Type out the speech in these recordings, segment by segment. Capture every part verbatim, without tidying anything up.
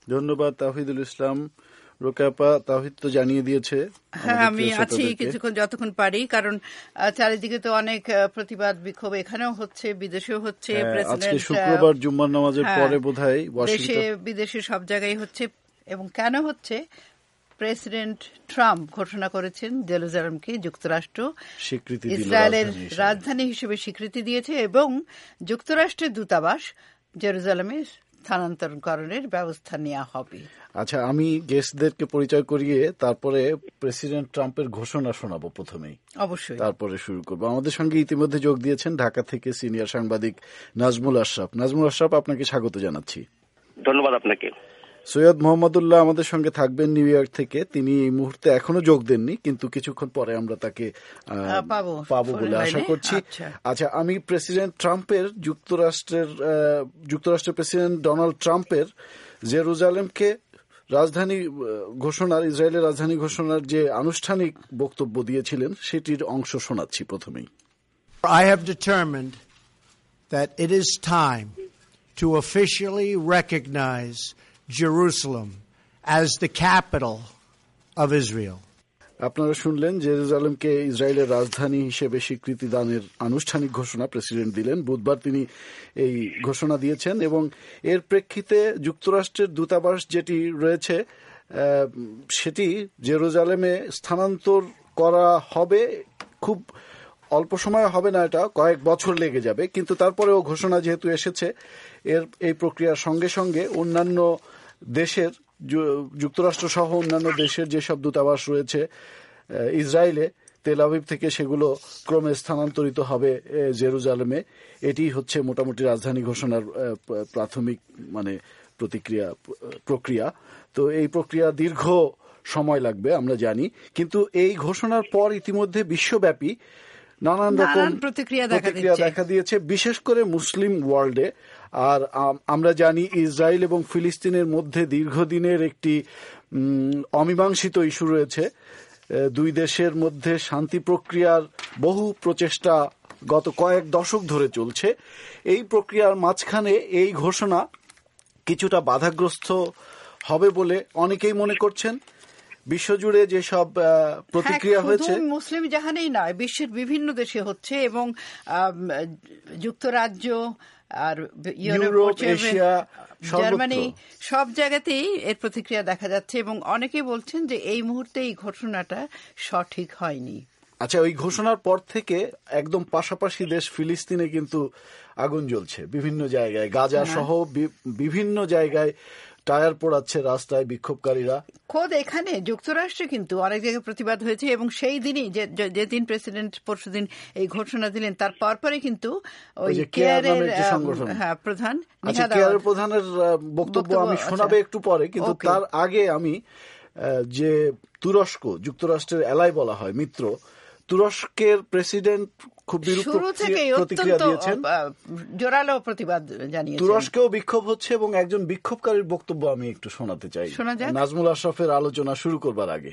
ধন্যবাদ তাওহিদুল ইসলাম। রোকেয়াপা, তাওহিদ তো জানিয়ে দিয়েছে। হ্যাঁ, আমি আছি কিছুক্ষণ যতক্ষণ পারি, কারণ চারিদিকে তো অনেক প্রতিবাদ বিক্ষোভ এখানেও হচ্ছে, বিদেশেও হচ্ছে। আজকে শুক্রবার জুম্মার নামাজের পরে বোধহয় দেশে বিদেশে সব জায়গায় হচ্ছে। এবং কেন হচ্ছে? প্রেসিডেন্ট ট্রাম্প ঘোষণা করেছেন জেরুজালেমকে যুক্তরাষ্ট্র ইসরায়েলের রাজধানী হিসেবে স্বীকৃতি দিয়েছে এবং যুক্তরাষ্ট্রের দূতাবাস জেরুজালেমে স্থানান্তরকরণের ব্যবস্থা নেওয়া হবে। আচ্ছা, আমি গেস্টদেরকে পরিচয় করিয়ে তারপরে প্রেসিডেন্ট ট্রাম্পের ঘোষণা শোনাবো প্রথমেই, অবশ্যই তারপরে শুরু করবো। আমাদের সঙ্গে ইতিমধ্যে যোগ দিয়েছেন ঢাকা থেকে সিনিয়র সাংবাদিক নাজমুল আশরাফ। নাজমুল আশরাফ, আপনাকে স্বাগত জানাচ্ছি। ধন্যবাদ আপনাকে। সৈয়দ মোহাম্মদুল্লাহ আমাদের সঙ্গে থাকবেন নিউ ইয়র্ক থেকে। তিনি এই মুহূর্তে এখনো যোগ দেননি, কিন্তু কিছুক্ষণ পরে আমরা তাকে পাবো বলে আশা করছি। আচ্ছা, আমি প্রেসিডেন্ট ট্রাম্পের যুক্তরাষ্ট্রের যুক্তরাষ্ট্রের প্রেসিডেন্ট ডোনাল্ড ট্রাম্পের জেরুজালেমকে রাজধানী ঘোষণার ইসরায়েলের রাজধানী ঘোষণার যে আনুষ্ঠানিক বক্তব্য দিয়েছিলেন সেটির অংশ শোনাচ্ছি প্রথমেই। I have determined that it is time to officially recognize Jerusalem as the capital of Israel. আপনারা শুনলেন, জেরুজালেমকে ইসরায়েলের রাজধানী হিসেবে স্বীকৃতি দানের আনুষ্ঠানিক ঘোষণা প্রেসিডেন্ট দিলেন। বুধবার তিনি এই ঘোষণা দিয়েছেন এবং এর প্রেক্ষিতে যুক্তরাষ্ট্রের দূতাবাস যেটি রয়েছে সেটি জেরুজালেমে স্থানান্তর করা হবে। খুব অল্প সময় হবে না, এটা কয়েক বছর লেগে যাবে, কিন্তু তারপরেও ঘোষণা যেহেতু এসেছে, এর এই প্রক্রিয়ার সঙ্গে সঙ্গে অন্যান্য দেশের, যুক্তরাষ্ট্র সহ অন্যান্য দেশের যেসব দূতাবাস রয়েছে ইসরায়েলে, তেল আভিভ থেকে সেগুলো ক্রমে স্থানান্তরিত হবে জেরুজালেমে। এটি হচ্ছে মোটামুটি রাজধানী ঘোষণার প্রাথমিক মানে প্রতিক্রিয়া প্রক্রিয়া। তো এই প্রক্রিয়া দীর্ঘ সময় লাগবে আমরা জানি, কিন্তু এই ঘোষণার পর ইতিমধ্যে বিশ্বব্যাপী নানান রকম প্রতিক্রিয়া দেখা দিয়েছে, বিশেষ করে মুসলিম ওয়ার্ল্ডে। আর আমরা জানি ইসরায়েল এবং ফিলিস্তিনের মধ্যে দীর্ঘদিনের একটি অমীমাংসিত ইস্যু রয়েছে। দুই দেশের মধ্যে শান্তি প্রক্রিয়ার বহু প্রচেষ্টা গত কয়েক দশক ধরে চলছে। এই প্রক্রিয়ার মাঝখানে এই ঘোষণা কিছুটা বাধাগ্রস্ত হবে বলে অনেকেই মনে করছেন। বিশ্বজুড়ে যেসব প্রতিক্রিয়া হয়েছে, মুসলিম জাহানেই নয়, বিশ্বের বিভিন্ন দেশে হচ্ছে এবং যুক্তরাজ্য আর ইউরোপ, এশিয়া, জার্মানি সব জায়গাতেই এর প্রতিক্রিয়া দেখা যাচ্ছে এবং অনেকেই বলছেন যে এই মুহূর্তে এই ঘোষণাটা সঠিক হয়নি। আচ্ছা, ওই ঘোষণার পর থেকে একদম পাশাপাশি দেশ ফিলিস্তিনে কিন্তু আগুন জ্বলছে বিভিন্ন জায়গায়, গাজা সহ বিভিন্ন জায়গায় টায়ার পোড়াচ্ছে রাস্তায় বিক্ষোভকারীরা। খোদ এখানে যুক্তরাষ্ট্রে কিন্তু অনেক জায়গায় প্রতিবাদ হয়েছে এবং সেই দিনই যেদিন প্রেসিডেন্ট পরশুদিন এই ঘোষণা দিলেন তার পরপরই কিন্তু ওই কেয়ারের প্রধান কেয়ারের প্রধানের বক্তব্য আমি শোনাবে একটু পরে, কিন্তু তার আগে আমি যে তুরস্ক, যুক্তরাষ্ট্রের এলাই বলা হয় মিত্র, তুরস্কের প্রেসিডেন্ট খুব বিরূপ প্রতিক্রিয়া দিয়েছেন, জোরালো প্রতিবাদ জানিয়েছেন। তুরস্কেও বিক্ষোভ হচ্ছে এবং একজন বিক্ষোভকারীর বক্তব্য আমি একটু শোনাতে চাই নাজমুল আশরাফের আলোচনা শুরু করবার আগে।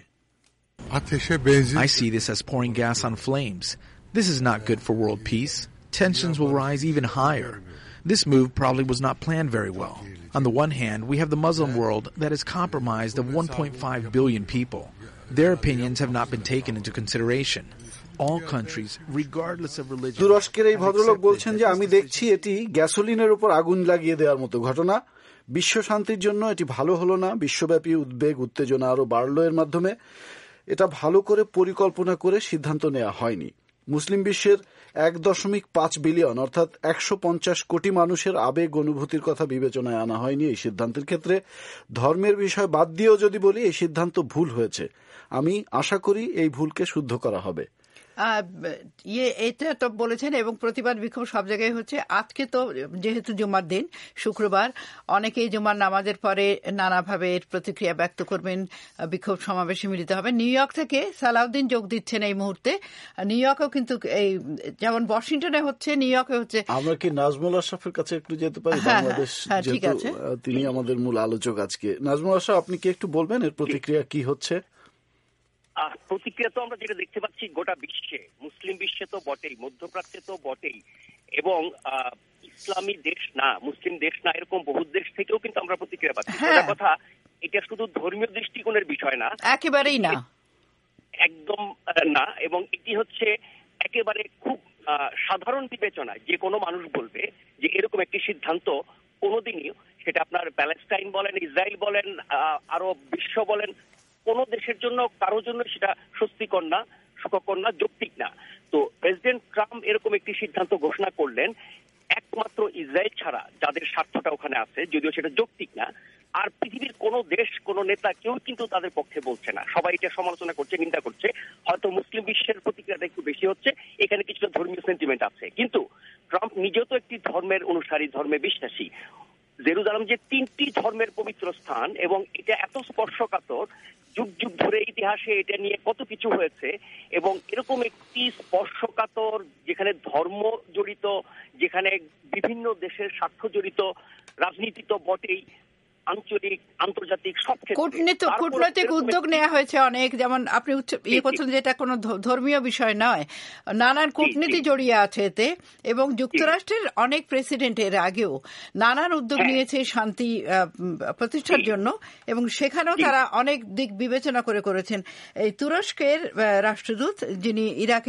I see this as pouring gas on flames. This is not good for world peace. Tensions will rise even higher. This move probably was not planned very well. On the one hand, we have the Muslim world that is compromised of one point five billion people. Their opinions have not been taken into consideration. All countries, regardless of religion. তুরস্কের এই ভদ্রলোক বলছেন যে আমি দেখছি এটি গ্যাসোলিনের উপর আগুন লাগিয়ে দেওয়ার মতো ঘটনা। বিশ্ব শান্তির জন্য এটি ভালো হলো না। বিশ্বব্যাপী উদ্বেগ উত্তেজনা আরো বাড়লো এর মাধ্যমে। এটা ভালো করে পরিকল্পনা করে সিদ্ধান্ত নেওয়া হয়নি। মুসলিম বিশ্বের এক দশমিক পাঁচ বিলিয়ন অর্থাৎ একশো পঞ্চাশ কোটি মানুষের আবেগ অনুভূতির কথা বিবেচনায় আনা হয়নি এই সিদ্ধান্তের ক্ষেত্রে। ধর্মের বিষয় বাদ দিয়েও যদি বলি, এই সিদ্ধান্ত ভুল হয়েছে। আমি আশা করি এই ভুলকে শুদ্ধ করা হবে। ইয়ে এটা তো বলেছেন এবং প্রতিবাদ বিক্ষোভ সব জায়গায় হচ্ছে। আজকে তো যেহেতু জুমার দিন, শুক্রবার, অনেকেই জুমার নামাজের পরে নানাভাবে এর প্রতিক্রিয়া ব্যক্ত করবেন, বিক্ষোভ সমাবেশে মিলিত হবেন। নিউ ইয়র্ক থেকে সালাউদ্দিন যোগ দিচ্ছেন এই মুহূর্তে। নিউ ইয়র্কেও কিন্তু এই যেমন ওয়াশিংটনে হচ্ছে, নিউ ইয়র্কে হচ্ছে। আমরা কি নাজমুল আশরাফের কাছে একটু যেতে পারি? বাংলাদেশ যেহেতু তিনি আমাদের মূল আলোচক আজকে। নাজমুল আশরাফ, আপনি কি একটু বলবেন এর প্রতিক্রিয়া কি হচ্ছে? প্রতিক্রিয়া তো আমরা যেটা দেখতে পাচ্ছি গোটা বিশ্বে, মুসলিম বিশ্বে তো বটেই, মধ্যপ্রাচ্যে তো বটেই, এবং ইসলামী দেশ না, মুসলিম দেশ না, এরকম বহু দেশ থেকেও কিন্তু আমরা প্রতিক্রিয়া পাচ্ছি। কথা, এটা শুধু ধর্মীয় দৃষ্টিকোণের বিষয় না, একেবারেই না, একদম না। এবং এটি হচ্ছে একেবারে খুব সাধারণ বিবেচনা। যে কোনো মানুষ বলবে যে এরকম একটি সিদ্ধান্ত কোনোদিনই, সেটা আপনার প্যালেস্টাইন বলেন, ইসরায়েল বলেন, আরব বিশ্ব বলেন, কোন দেশের জন্য, কারোর জন্য সেটা স্বস্তিকর না, সুখকর না, যৌক্তিক না। তো প্রেসিডেন্ট ট্রাম্প এরকম একটি সিদ্ধান্ত ঘোষণা করলেন একমাত্র ইসরায়েল ছাড়া, যাদের স্বার্থটা ওখানে আছে, যদিও সেটা যৌক্তিক না। আর পৃথিবীর কোন দেশ, কোন নেতা কেউ কিন্তু তাদের পক্ষে বলছে না, সবাই এটা সমালোচনা করছে, নিন্দা করছে। হয়তো মুসলিম বিশ্বের প্রতিক্রিয়াটা একটু বেশি হচ্ছে, এখানে কিছুটা ধর্মীয় সেন্টিমেন্ট আছে। কিন্তু ট্রাম্প নিজেও তো একটি ধর্মের অনুসারী, ধর্মে বিশ্বাসী। জেরুজালেম যে তিনটি ধর্মের পবিত্র স্থান, এবং এটা এত স্পর্শকাতর, যুগ যুগ ধরে ইতিহাসে এটা নিয়ে কত কিছু হয়েছে, এবং এরকম একটি স্পর্শকাতর, যেখানে ধর্ম জড়িত, যেখানে বিভিন্ন দেশের স্বার্থ জড়িত, রাজনীতি তো বটেই, আঞ্চলিক, আন্তর্জাতিক সব ক্ষেত্রে কূটনৈতিক উদ্যোগ নেওয়া হয়েছে অনেক। যেমন আপনি ইয়ে করছেন যে এটা কোনো ধর্মীয় বিষয় নয়, নানান কূটনীতি জড়িয়ে আছে এতে, এবং যুক্তরাষ্ট্রের অনেক প্রেসিডেন্ট এর আগেও নানান উদ্যোগ নিয়েছে শান্তি প্রতিষ্ঠার জন্য, এবং সেখানেও তারা অনেক দিক বিবেচনা করে করেছেন। এই তুরস্কের রাষ্ট্রদূত, যিনি ইরাকে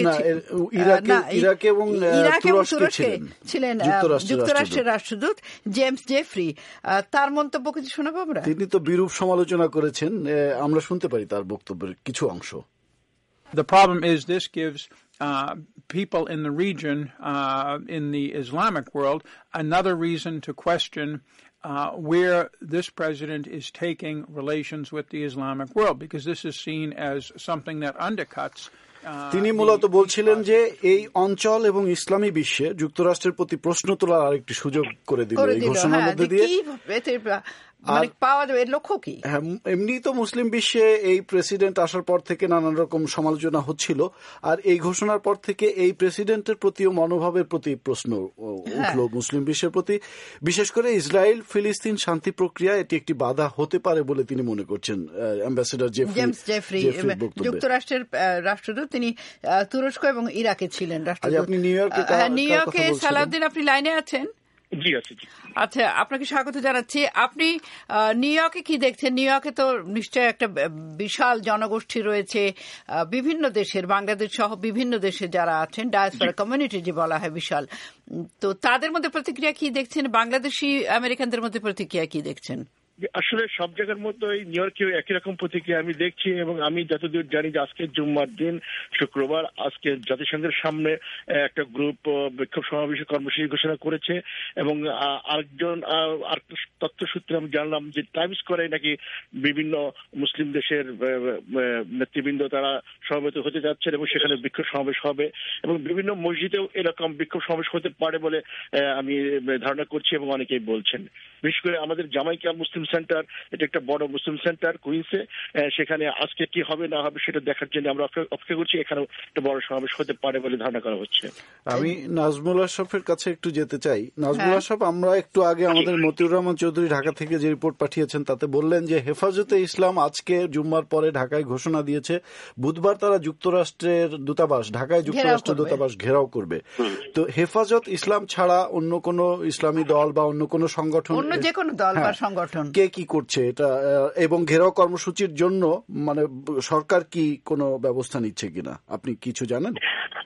ইরাকে এবং তুরস্কে ছিলেন যুক্তরাষ্ট্রের রাষ্ট্রদূত জেমস জেফরি, তার মন্তব্য শোনাবো আমরা। তিনি তো বিরূপ সমালোচনা করেছেন, আমরা শুনতে পারি তার বক্তব্যের কিছু অংশ। The problem is this gives uh, people in the region, uh, in the Islamic world, another reason to question uh, where this president is taking relations with the Islamic world, because this is seen as something that undercuts তিনি মূলত বলছিলেন যে এই অঞ্চল এবং ইসলামী বিশ্বে যুক্তরাষ্ট্রের প্রতি প্রশ্ন তোলার আরেকটি সুযোগ করে দিল এই ঘোষণার মধ্যে দিয়ে। এমনি তো মুসলিম বিশ্বে এই প্রেসিডেন্ট আসার পর থেকে নানান রকম সমালোচনা হচ্ছিল, আর এই ঘোষণার পর থেকে এই প্রেসিডেন্টের প্রতিও মনোভাবের প্রতি প্রশ্ন উঠল মুসলিম বিশ্বের প্রতি। বিশেষ করে ইসরায়েল ফিলিস্তিন শান্তি প্রক্রিয়া এটি একটি বাধা হতে পারে বলে তিনি মনে করছেন। অ্যাম্বাসেডর জেমস জেফরি, যুক্তরাষ্ট্রের রাষ্ট্রদূত, তিনি তুরস্ক এবং ইরাকে ছিলেন রাষ্ট্রদূত। আপনি নিউ ইয়র্কে নিউ ইয়র্কে সালাউদ্দিন, আপনি লাইনে আছেন? জি আছি। আচ্ছা, আপনাকে স্বাগত জানাচ্ছি। আপনি নিউ ইয়র্কে কি দেখছেন? নিউ ইয়র্কে তো নিশ্চয়ই একটা বিশাল জনগোষ্ঠী রয়েছে বিভিন্ন দেশের, বাংলাদেশ সহ বিভিন্ন দেশে যারা আছেন, ডায়াসপোরা কমিউনিটি যে বলা হয় বিশাল, তো তাদের মধ্যে প্রতিক্রিয়া কি দেখছেন? বাংলাদেশি আমেরিকানদের মধ্যে প্রতিক্রিয়া কি দেখছেন? আসলে সব জায়গার মতো নিউ ইয়র্কেও একই রকম প্রতিক্রিয়া আমি দেখছি, এবং আমি যতদূর জানি যে আজকে জুম্মার দিন, শুক্রবার, আজকে জাতিসংঘের সামনে একটা গ্রুপ বিক্ষোভ সমাবেশ কর্মসূচি ঘোষণা করেছে। এবং আরেকজন আর তথ্য সূত্রে আমি জানলাম যে টাইমস স্কয়ারে নাকি বিভিন্ন মুসলিম দেশের নেতৃবৃন্দ তারা সমবেত হতে যাচ্ছেন, এবং সেখানে বিক্ষোভ সমাবেশ হবে, এবং বিভিন্ন মসজিদেও এরকম বিক্ষোভ সমাবেশ হতে পারে বলে আমি ধারণা করছি, এবং অনেকেই বলছেন। বিশেষ করে আমাদের জামাইকা মুসলিম সেন্টার, এটা একটা বড় মুসলিম সেন্টার কুইন্সে, সেখানে আজকে কি হবে না হবে সেটা দেখার জন্য আমরা অপেক্ষা করছি। এখানেও একটা বড় সমাবেশ হতে পারে বলে ধারণা করা হচ্ছে। আমি নাজমুল আশরাফের কাছে একটু যেতে চাই। নাজমুল আশরাফ, আমরা একটু আগে আমাদের মতিউর রহমান চৌধুরী ঢাকা থেকে যে রিপোর্ট পাঠিয়েছেন তাতে বললেন যে হেফাজতে ইসলাম আজকে জুম্মার পরে ঢাকায় ঘোষণা দিয়েছে বুধবার তারা যুক্তরাষ্ট্রের দূতাবাস, ঢাকায় যুক্তরাষ্ট্রের দূতাবাস ঘেরাও করবে। তো হেফাজত ইসলাম ছাড়া অন্য কোন ইসলামী দল বা অন্য কোন সংগঠন, অন্য যে কোনো দল বা সংগঠন কে কি করছে এটা, এবং ঘেরাও কর্মসূচির জন্য মানে সরকার কি কোনো ব্যবস্থা নিচ্ছে কিনা আপনি কিছু জানেন?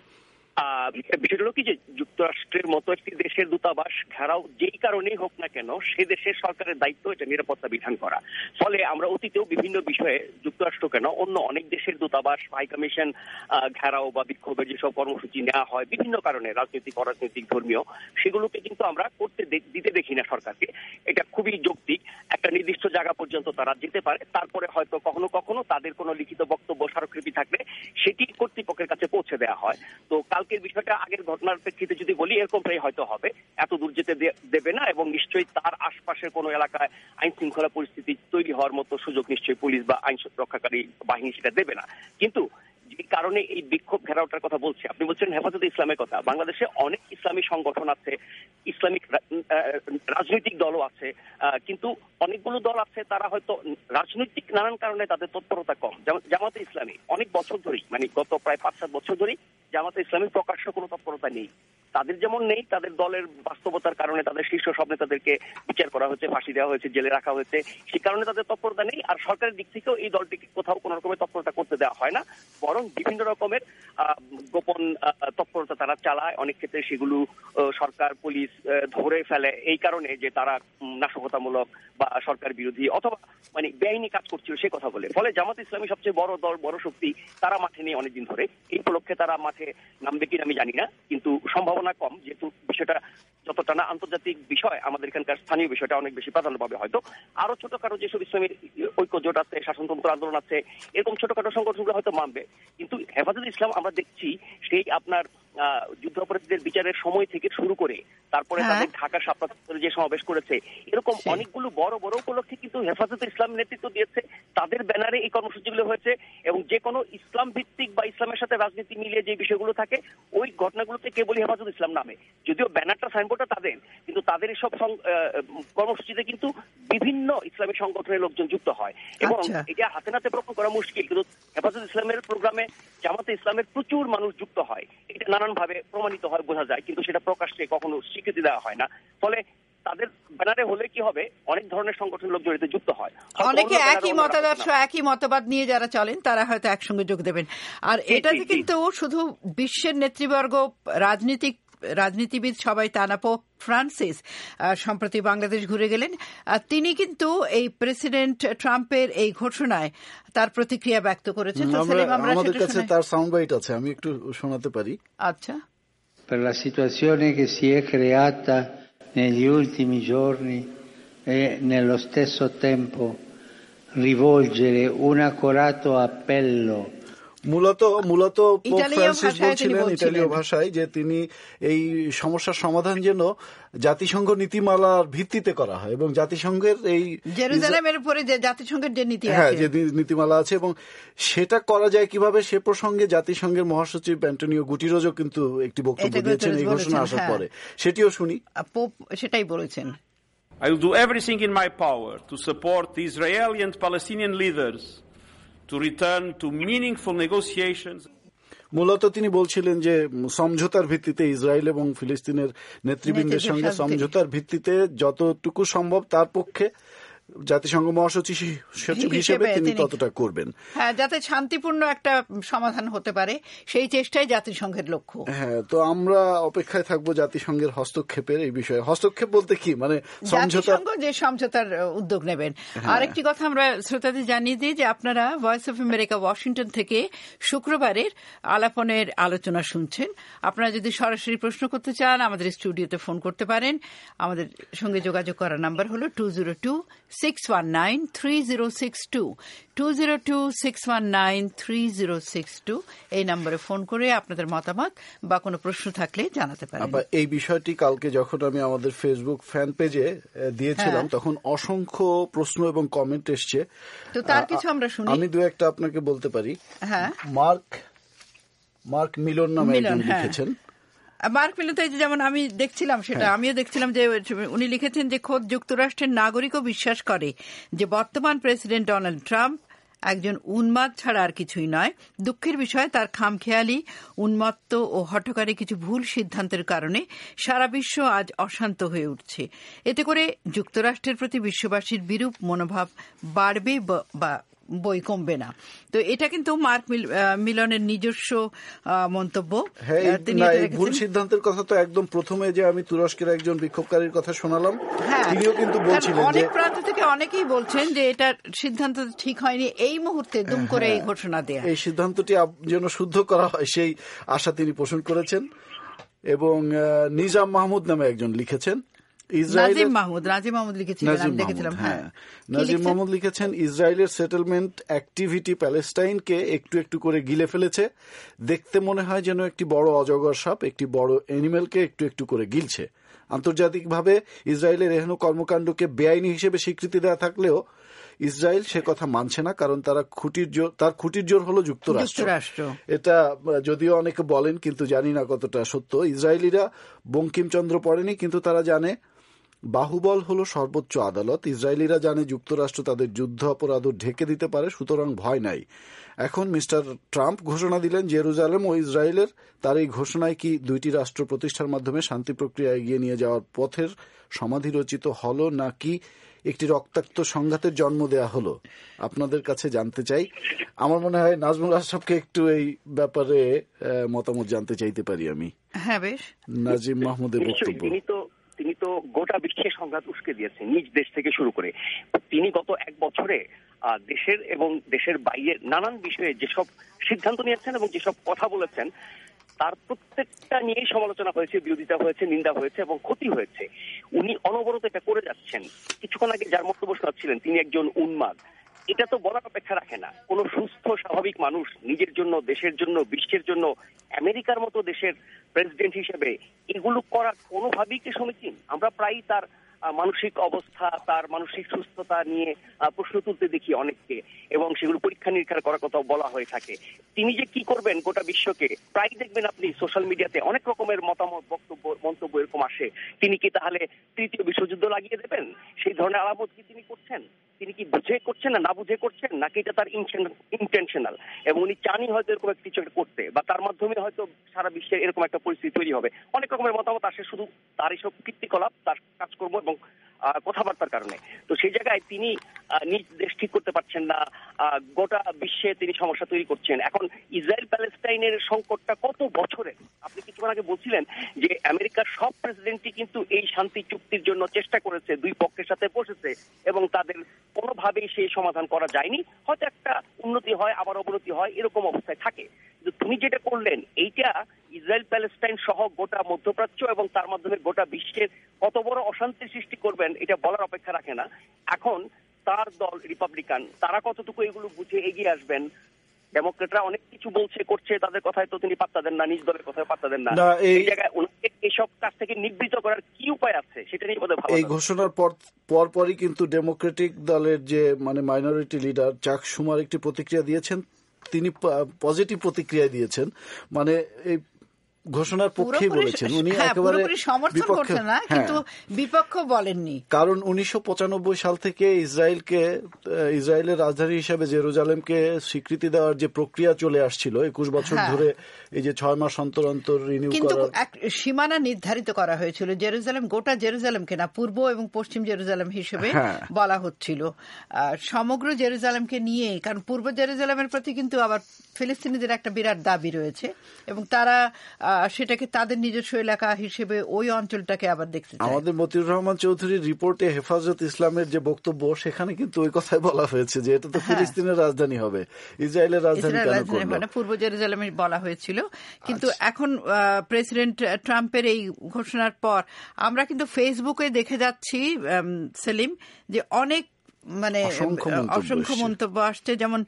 বিষয়টা হলো কি যে যুক্তরাষ্ট্রের মতো একটি দেশের দূতাবাস ঘেরাও যেই কারণেই হোক না কেন, সে দেশের সরকারের দায়িত্ব এটা নিরাপত্তা বিধান করা। ফলে আমরা অতীতেও বিভিন্ন বিষয়ে যুক্তরাষ্ট্র কেন অন্য অনেক দেশের দূতাবাস, হাই কমিশন ঘেরাও বা বিক্ষোভের যেসব কর্মসূচি নেওয়া হয় বিভিন্ন কারণে, রাজনৈতিক, অরাজনৈতিক, ধর্মীয়, সেগুলোকে কিন্তু আমরা করতে দিতে দেখি না সরকারকে। এটা খুবই যৌক্তিক, একটা নির্দিষ্ট জায়গা পর্যন্ত তারা যেতে পারে, তারপরে হয়তো কখনো কখনো তাদের কোনো লিখিত বক্তব্য, স্মারকলিপি থাকলে সেটি কর্তৃপক্ষের কাছে পৌঁছে দেওয়া হয়। তো কালকের বিষয়টা আগের ঘটনার প্রেক্ষিতে যদি বলি, এরকমটাই হয়তো হবে, এত দূর যেতে দেবে না, এবং নিশ্চয়ই তার আশপাশের কোনো এলাকায় আইন শৃঙ্খলা পরিস্থিতি তৈরি হওয়ার মতো সুযোগ নিশ্চয়ই পুলিশ বা আইন রক্ষাকারী বাহিনী সেটা দেবে না। কিন্তু যে কারণে এই বিক্ষোভ ঘেরাওটার কথা বলছি, আপনি বলছেন হেফাজতে ইসলামের কথা, বাংলাদেশে অনেক ইসলামী সংগঠন আছে, ইসলামিক রাজনৈতিক দলও আছে, কিন্তু অনেকগুলো দল আছে তারা হয়তো রাজনৈতিক নানান কারণে তাদের তৎপরতা কম। যেমন জামাতে ইসলামী অনেক বছর ধরেই, মানে গত প্রায় পাঁচ সাত বছর ধরেই জামাতে ইসলামী প্রকাশ্য কোনো তৎপরতা নেই, তাদের যেমন নেই, তাদের দলের বাস্তবতার কারণে তাদের শীর্ষ সব নেতাদেরকে বিচার করা হয়েছে, ফাঁসি দেওয়া হয়েছে, জেলে রাখা হয়েছে, সেই কারণে তাদের তৎপরতা নেই। আর সরকারের দিক থেকেও এই দলটিকে কোথাও কোনো রকমের তৎপরতা করতে দেওয়া হয় না, বরং বিভিন্ন রকমের গোপন তৎপরতা তারা চালায়। অনেক ক্ষেত্রে সেগুলো সরকার পুলিশ ধরে ফেলে এই কারণে যে তারা নাশকতামূলক বা সরকার বিরোধী অথবা মানে বেআইনি কাজ করছিল সে কথা বলে। ফলে জামাত ইসলামী সবচেয়ে বড় দল, বড় শক্তি, তারা মাঠে নেই অনেকদিন ধরে। এই উপলক্ষে তারা মাঠে নামবে কিনা আমি জানি না, কিন্তু সম্ভাবনা কম, যেহেতু বিষয়টা যতটা না আন্তর্জাতিক বিষয়, আমাদের এখানকার স্থানীয় বিষয়টা অনেক বেশি প্রাধান্য পাবে। হয়তো আরো ছোটখাটো যেসব ইসলামের ঐক্য জোট আছে, শাসনতন্ত্র আন্দোলন আছে, এরকম ছোটখাটো সংগঠনগুলো হয়তো মানবে। কিন্তু হেফাজত ইসলাম আমরা দেখছি সেই আপনার যুদ্ধাপরাধীদের বিচারের সময় থেকে শুরু করে তারপরে তাদের ঢাকা শাপলা যে সমাবেশ করেছে, এরকম অনেকগুলো বড় বড় উপলক্ষে কিন্তু হেফাজত ইসলাম নেতৃত্ব দিয়েছে, তাদের ব্যানারে এই কর্মসূচিগুলো হয়েছে। এবং যে কোনো ইসলাম ভিত্তিক বা ইসলামের সাথে রাজনীতি মিলিয়ে যে বিষয়গুলো থাকে ওই ঘটনাগুলোতে কেবলই হেফাজত ইসলাম নামে, যদিও ব্যানারটা সাইনবোর্ডটা তাদের, কিন্তু তাদের এসব কর্মসূচিতে কিন্তু বিভিন্ন ইসলামী সংগঠনের লোকজন যুক্ত হয় এবং এটা হাতে নাতে প্রমাণ করা মুশকিল, কিন্তু হেফাজত ইসলামের প্রোগ্রামে জামাতে ইসলামের প্রচুর মানুষ যুক্ত হয়, এটা নানান ভাবে প্রমাণিত হয়, বোঝা যায়, কিন্তু সেটা প্রকাশ্যে কখনো স্বীকৃতি দেওয়া হয় না। ফলে তাদের ব্যানারে হলে কি হবে, অনেক ধরনের সংগঠনের লোক জড়িত যুক্ত হয়, অনেকে একই মতাদর্শ একই মতবাদ নিয়ে যারা চলেন তারা হয়তো একসঙ্গে যোগ দেবেন। আর এটাতে কিন্তু শুধু বিশ্বের নেতৃবর্গ, রাজনীতিক রাজনীতিবিদ সবাই তা না। পোপ ফ্রান্সিস সম্প্রতি বাংলাদেশ ঘুরে গেলেন, আর তিনি কিন্তু এই প্রেসিডেন্ট ট্রাম্পের এই ঘোষণায় তার প্রতিক্রিয়া ব্যক্ত করেছেন। আমাদের কাছে তার সাউন্ড বাইট আছে, আমি একটু শোনাতে পারি। আচ্ছা। Per la situazione che si è creata negli ultimi giorni e nello stesso tempo rivolgere un accorato appello মূলত মূলত পোপ ফ্রান্সিস বলছিলেন ইতালীয় ভাষায় যে তিনি এই সমস্যার সমাধান যেন জাতিসংঘ নীতিমালার ভিত্তিতে করা হয় এবং জাতিসংঘের এই জেরুজালেমের উপরে যে জাতিসংঘের যে নীতি হ্যাঁ যে নীতিমালা আছে এবং সেটা করা যায় কিভাবে সে প্রসঙ্গে জাতিসংঘের মহাসচিব অ্যান্টোনিও গুটেরেসও কিন্তু একটি বক্তব্য দিয়েছেন এই ঘোষণা আসার পরে, সেটিও শুনি। পোপ সেটাই বলেছেন, I will do everything in my power to support the Israeli and Palestinian leaders to return to meaningful negotiations. মূলত তিনি বলছিলেন যে সমঝোতার ভিত্তিতে ইসরায়েল এবং ফিলিস্তিনের নেতৃবৃন্দের সঙ্গে সমঝোতার ভিত্তিতে যতটুকু সম্ভব তার পক্ষে জাতিসংঘ মহাসচিব হিসেবে তিনি ততটা করবেন, হ্যাঁ, যাতে শান্তিপূর্ণ একটা সমাধান হতে পারে, সেই চেষ্টাই জাতিসংঘের লক্ষ্য। হ্যাঁ, তো আমরা অপেক্ষায় থাকবো জাতিসংঘের হস্তক্ষেপের এই বিষয়ে। হস্তক্ষেপ বলতে কি, মানে জাতিসংঘ যে সমঝোতার উদ্যোগ নেবেন। আরেকটি কথা আমরা শ্রোতাদের জানিয়ে দিই যে আপনারা ভয়েস অফ আমেরিকা ওয়াশিংটন থেকে শুক্রবারের আলাপনের আলোচনা শুনছেন। আপনারা যদি সরাসরি প্রশ্ন করতে চান আমাদের স্টুডিওতে ফোন করতে পারেন। আমাদের সঙ্গে যোগাযোগ করার নাম্বার হলো two zero two six one nine three zero six two two zero two six one nine three zero six two এই নম্বরে ফোন করে আপনাদের মতামত বা কোনো প্রশ্ন থাকলে জানাতে পারেন। এই বিষয়টি কালকে যখন আমি আমাদের ফেসবুক ফ্যান পেজে দিয়েছিলাম তখন অসংখ্য প্রশ্ন এবং কমেন্ট এসছে, তো তার কিছু আমরা শুনি। আমি দু একটা আপনাকে বলতে পারি। হ্যাঁ, মার্ক মার্ক মিলন নামে একজন লিখেছেন। মার্ক মিলন তো যেমন আমি দেখছিলাম, সেটা আমিও দেখছিলাম যে উনি লিখেছেন যে খোদ যুক্তরাষ্ট্রের নাগরিকও বিশ্বাস করে যে বর্তমান প্রেসিডেন্ট ডোনাল্ড ট্রাম্প একজন উন্মাদ ছাড়া আর কিছুই নয়। দুঃখের বিষয় তার খামখেয়ালি, উন্মত্ত ও হঠকারী কিছু ভুল সিদ্ধান্তের কারণে সারা বিশ্ব আজ অশান্ত হয়ে উঠছে। এতে করে যুক্তরাষ্ট্রের প্রতি বিশ্ববাসীর বিরূপ মনোভাব বাড়বে বা বই কমবে না। তো এটা কিন্তু মার্ক মিলনের নিজস্ব মন্তব্য। ভুল সিদ্ধান্তের কথা তো একদম প্রথমে যে আমি তুরস্কের একজন বিক্ষোভকারীর কথা শোনালাম, তিনিও কিন্তু বলছিলেন অনেক প্রান্ত থেকে অনেকেই বলছেন যে এটা সিদ্ধান্ত ঠিক হয়নি, এই মুহূর্তে দুম করে এই ঘোষণা দেয়া, এই সিদ্ধান্তটি যেন শুদ্ধ করা হয় সেই আশা তিনি পোষণ করেছেন। এবং নিজাম মাহমুদ নামে একজন লিখেছেন, নাজিম মাহমুদ নাজিম মাহমুদ লিখেছিলেন, আমি দেখেছিলাম। হ্যাঁ, নাজিম মাহমুদ লিখেছেন, ইসরায়েলের সেটেলমেন্ট অ্যাক্টিভিটি প্যালেস্টাইনকে একটু একটু করে গিলে ফেলেছে। দেখতে মনে হয় যেন একটি বড় অজগর সাপ একটি বড় অ্যানিমেলকে একটু একটু করে গিলছে। আন্তর্জাতিকভাবে ইসরায়েলের এহেন কর্মকাণ্ডকে বেআইনি হিসেবে স্বীকৃতি দেওয়া থাকলেও ইসরায়েল সে কথা মানছে না, কারণ তারা খুঁটির জোর তার খুঁটির জোর হলো যুক্তরাষ্ট্র। এটা যদিও অনেকে বলেন, কিন্তু জানি না কতটা সত্য। ইসরায়েলিরা বঙ্কিমচন্দ্র পড়েনি, কিন্তু তারা জানে বাহুবল হলো সর্বোচ্চ আদালত। ইসরায়েলিরা জানে যুক্তরাষ্ট্র তাদের যুদ্ধ অপরাধ ঢেকে দিতে পারে, সুতরাং ভয় নাই। এখন মিস্টার ট্রাম্প ঘোষণা দিলেন জেরুজালেম ও ইসরায়েলের। তার এই ঘোষণায় কি দুইটি রাষ্ট্র প্রতিষ্ঠার মাধ্যমে শান্তি প্রক্রিয়া এগিয়ে নিয়ে যাওয়ার পথের সমাধি রচিত হলো, নাকি একটি রক্তাক্ত সংঘাতের জন্ম দেয়া হলো? আপনাদের কাছে জানতে চাই। আমার মনে হয় নাজমুল আশরাফকে একটু এই ব্যাপারে মতামত জানতে চাইতে পারি আমি। হ্যাঁ, বেশ। নাজিম মাহমুদের বক্তব্য। তিনি তো তিনি তো গোটা বিশ্বে সংঘাত উস্কে দিয়েছেন, নিজ দেশ থেকে শুরু করে। তিনি গত এক বছরে দেশের এবং দেশের বাইরের নানান বিষয়ে যেসব সিদ্ধান্ত নিয়েছেন এবং যেসব কথা বলেছেন, তার প্রত্যেকটা নিয়েই সমালোচনা হয়েছে, বিরোধিতা হয়েছে, নিন্দা হয়েছে এবং ক্ষতি হয়েছে। উনি অনবরত এটা করে যাচ্ছেন। কিছুক্ষণ আগে যার বক্তব্য শোনাচ্ছিলেন তিনি একজন উন্মাদ, এটা তো বলার অপেক্ষা রাখে না। কোন সুস্থ স্বাভাবিক মানুষ নিজের জন্য, দেশের জন্য, বিশ্বের জন্য, আমেরিকার মতো দেশের প্রেসিডেন্ট হিসেবে এগুলো করা কোনোভাবেই কি সমীচীন? আমরা প্রায়ই তার মানসিক অবস্থা, তার মানসিক সুস্থতা নিয়ে প্রশ্ন তুলতে দেখি অনেককে, এবং সেগুলো পরীক্ষা নিরীক্ষা করার কথা বলা হয়ে থাকে। তিনি যে কি করবেন গোটা বিশ্বকে, প্রায় দেখবেন আপনি সোশ্যাল মিডিয়াতে অনেক রকমের মতামত, বক্তব্য, মন্তব্য এরকম আসে। তিনি কি তাহলে তৃতীয় বিশ্বযুদ্ধ লাগিয়ে দেবেন? সেই ধরনের আলামত কি তিনি করছেন? তিনি কি বুঝে করছেন না না বুঝে করছেন, নাকি এটা তার ইন্টেনশনাল এবং উনি চানই হয়তো এরকম কিছু একটা করতে, বা তার মাধ্যমে হয়তো সারা বিশ্বে এরকম একটা পরিস্থিতি তৈরি হবে? অনেক রকমের মতামত আসে শুধু তার এইসব কীর্তিকলাপ, তার কাজকর্ম এবং কথাবার্তার কারণে। তো সেই জায়গায় তিনি নিজ দেশ ঠিক করতে পারছেন না, গোটা বিশ্বে তিনি সমস্যা তৈরি করছেন। এখন ইসরায়েল প্যালেস্টাইনের সংকটটা কত বছরের, আপনি কিছুক্ষণ আগে বলছিলেন যে আমেরিকার সব প্রেসিডেন্টই কিন্তু এই শান্তি চুক্তির জন্য চেষ্টা করেছে, দুই পক্ষের সাথে বসেছে এবং তাদের কোনোভাবেই সেই সমাধান করা যায়নি। হয়তো একটা উন্নতি হয়, আবার অবনতি হয়, এরকম অবস্থায় থাকে। কিন্তু তুমি যেটা করলেন, এইটা ইসরায়েল প্যালেস্টাইন সহ গোটা মধ্যপ্রাচ্য এবং তার মাধ্যমে গোটা বিশ্বের কত বড় অশান্তির সৃষ্টি করবেন এটা বলার অপেক্ষা রাখে না। এখন তার দল রিপাবলিকান, তারা কতটুকু এগুলো বুঝে এগিয়ে আসবেন? ডেমোক্রেটরা অনেক কিছু বলছে, করছে, তাদের কথায় তো তিনি পাত্তা দেন না, নিজ দলের কথায় পাত্তা দেন না। এই জায়গায় এইসব কাজ থেকে নিবৃত্ত করার কি উপায় আছে সেটা নিয়ে বোধহয় ভাবা। এই ঘোষণার পর পরপরই কিন্তু ডেমোক্রেটিক দলের যে মানে মাইনরিটি লিডার চাক শুমার একটি প্রতিক্রিয়া দিয়েছেন। তিনি পজিটিভ প্রতিক্রিয়া দিয়েছেন, মানে এই ঘোষণার পক্ষে বলেছেন। উনি একেবারে সমর্থন করছেন না, কিন্তু বিপক্ষ বলেননি। কারণ উনিশশো পঁচানব্বই সাল থেকে ইসরায়েলকে, ইসরায়েলের রাজধানী হিসেবে জেরুজালেমকে স্বীকৃতি দেওয়ার যে প্রক্রিয়া চলে আসছিল একুশ বছর ধরে, এই যে ছয় মাস অন্তর অন্তর রিনিউ করার সীমানা নির্ধারিত করা হয়েছিল। জেরুজালেম, গোটা জেরুজালেমকে না, পূর্ব এবং পশ্চিম জেরুজালেম হিসেবে বলা হচ্ছিল, সমগ্র জেরুজালেমকে নিয়ে। কারণ পূর্ব জেরুজালেমের প্রতি কিন্তু আবার ফিলিস্তিনিদের একটা বিরাট দাবি রয়েছে এবং তারা সেটাকে তাদের নিজস্ব এলাকা হিসেবে ওই অঞ্চলটাকে আবার দেখতে চায়। আমাদের মতিউর রহমান চৌধুরীর রিপোর্টে হেফাজত ইসলামের যে বক্তব্য, সেখানে কিন্তু ওই কথাই বলা হয়েছে যে এটা তো ফিলিস্তিনের রাজধানী হবে, ইসরায়েলের রাজধানী কেন করলো? মানে পূর্ব জেরুজালেমে বলা হয়েছিল। কিন্তু এখন প্রেসিডেন্ট ট্রাম্পের এই ঘোষণার পর আমরা কিন্তু ফেসবুকে দেখে যাচ্ছি সেলিম, যে অনেক মানে অসংখ্য মন্তব্য আসছে। যেমন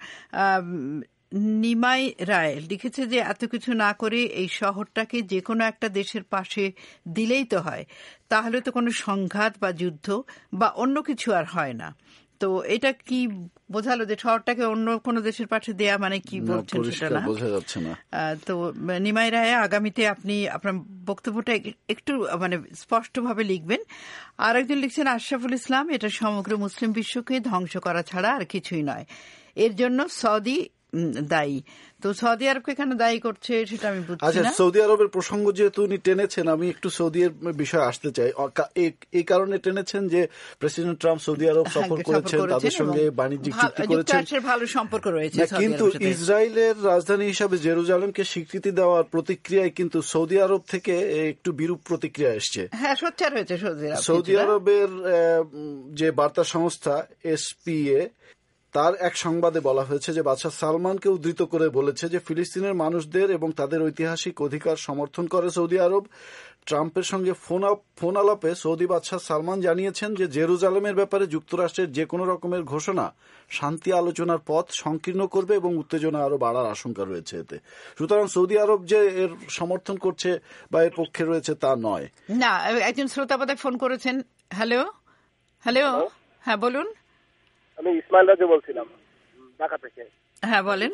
নিমাই রায় লিখেছে যে এত কিছু না করে এই শহরটাকে যে কোনো একটা দেশের পাশে দিলেই তো হয়, তাহলে তো কোনো সংঘাত বা যুদ্ধ বা অন্য কিছু আর হয় না। তো এটা কি বোঝালো যে শহরটাকে অন্য কোনো দেশের পাশে দেয়া মানে কি বলছেন সেটা না, বোঝা যাচ্ছে না। তো নিমাই রায়, আগামীতে আপনি আপনার বক্তব্যটা একটু মানে স্পষ্টভাবে লিখবেন। আর একজন লিখছেন আশরাফুল ইসলাম, এটা সমগ্র মুসলিম বিশ্বকে ধ্বংস করা ছাড়া আর কিছুই নয়, এর জন্য সৌদি দায়ী। তো সৌদি আরবকে কেন দায়ী করছে সেটা আমি বুঝছি না। আচ্ছা, সৌদি আরবের প্রসঙ্গ যেহেতু উনি টেনেছেন, আমি একটু সৌদি আরবের বিষয়ে আসতে চাই। এই কারণে টেনেছেন যে প্রেসিডেন্ট ট্রাম্প সৌদি আরব সফর করেছেন, তাদের সঙ্গে বাণিজ্যিক চুক্তি করেছেন, ভালো সম্পর্ক রয়েছে। কিন্তু ইসরায়েলের রাজধানী হিসাবে জেরুজালেমকে স্বীকৃতি দেওয়ার প্রতিক্রিয়ায় কিন্তু সৌদি আরব থেকে একটু বিরূপ প্রতিক্রিয়া এসছে। হ্যাঁ, সোচ্চার হয়েছে সৌদি আরব। সৌদি আরবের যে বার্তা সংস্থা এসপিএ, তার এক সংবাদে বলা হয়েছে যে বাদশাহ সালমানকে উদ্ধৃত করে বলেছে যে ফিলিস্তিনের মানুষদের এবং তাদের ঐতিহাসিক অধিকার সমর্থন করে সৌদি আরব। ট্রাম্পের সঙ্গে ফোন ফোন আলাপে সৌদি বাদশাহ সালমান জানিয়েছেন যে জেরুজালেমের ব্যাপারে যুক্তরাষ্ট্রের যে কোনো রকমের ঘোষণা শান্তি আলোচনার পথ সংকীর্ণ করবে এবং উত্তেজনা আরো বাড়ার আশঙ্কা রয়েছে এতে। সুতরাং সৌদি আরব যে এর সমর্থন করছে বা এর পক্ষে রয়েছে তা নয়। না, একজন শ্রোতা বোধহয় ফোন করেছেন। হ্যালো হ্যালো হ্যাঁ বলুন। আমি ইসমাইল রাজু বলছিলাম ঢাকা থেকে। হ্যাঁ বলেন।